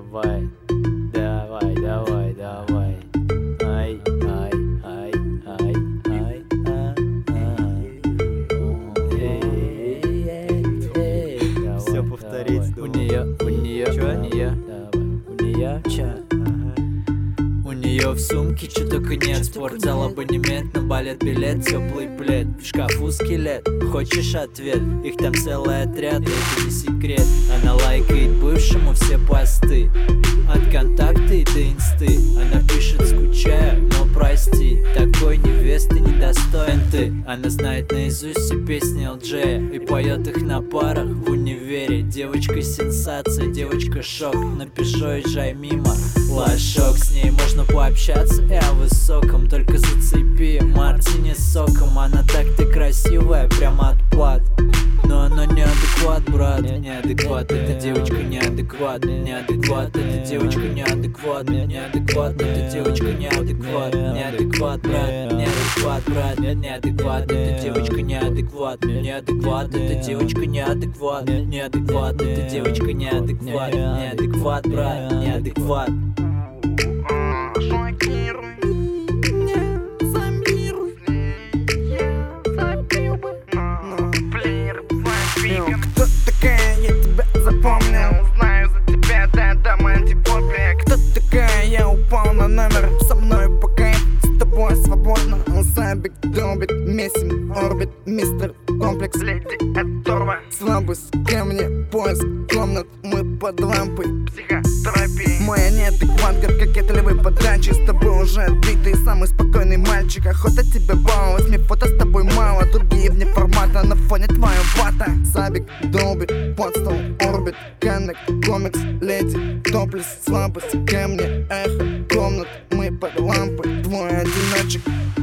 Давай, давай, давай, давай. Ай, ай, ай, ай, ай, Все повторить. У нее, у нее в сумке чё только нет. Спортзал, абонемент, на балет билет, теплый плед, в шкафу скелет. Хочешь ответ? Их там целый отряд, это не секрет. Она лайкает бывшему все посты, от контакта и до инсты. Она пишет: скучаю, но прости, такой невесты недостоин ты. Она знает наизусть все песни LJ и поет их на парах в универе. Девочка сенсация, девочка шок, напишу, езжай мимо, лошок. С ней можно пообщаться и о высоком, только зацепи мартини с соком. Она так ты красивая, прямо отпад, но она неадекват, брат. Неадекват, эта девочка неадекват. Неадекват, эта девочка неадекват. Неадекват, эта девочка неадекват. Неадекват, брат, неадекват, брат. Неадекват, эта девочка неадекват. Неадекват, эта девочка неадекват. Неадекват, эта девочка неадекват. Неадекват, брат, неадекват. Шокируй, не замируй. Я забил бы, но плеер бывает. Кто такая, я тебя запомнил. Знаю за тебя, да, антипопия. Кто такая, я упал на номер. Со мной по кайфу, с тобой свободно. Сабик долбит, месим, орбит, мистер комплекс. Леди оторва, слабость ко мне, поиск комнат. Мы под лампой психотерапии. Моя неадекват, как кокетливый подачи. С тобой уже отбитый, самый спокойный мальчик. Охота тебя баловать, мне фото с тобой мало. Другие вне формата, на фоне твоя вата. Сабик долбит, подстол, орбит, коннект, комикс, леди, топлес, слабость ко мне, эхо комнат. Мы под лампой, твой одиночек.